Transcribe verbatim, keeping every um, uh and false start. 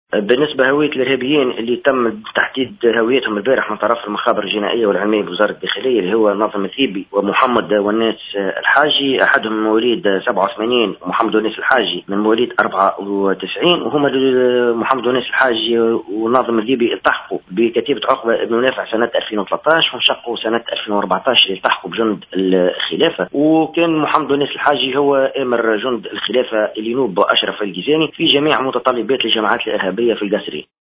بالنسبة هوية الإرهابيين اللي تم تحديد هويتهم البارح من طرف المخابر الجنائية والعلمية بوزارة الداخلية اللي هو ناظم الذيبي ومحمد وناس الحاجي، أحدهم من مواليد سبعة وثمانين ومحمد وناس الحاجي من مواليد أربعة وتسعين، وهما محمد وناس الحاجي وناظم الذيبي التحقوا بكتيبة عقبة بن نافع سنة ألفين وثلاثة عشر وانشقوا سنة ألفين وأربعة عشر التحقوا بجند الخلافة. وكان محمد وناس الحاجي هو آمر جند الخلافة اللي ينوب أشرف الجيزاني في جميع متطلبات الجماعات الإرهابية في القصري.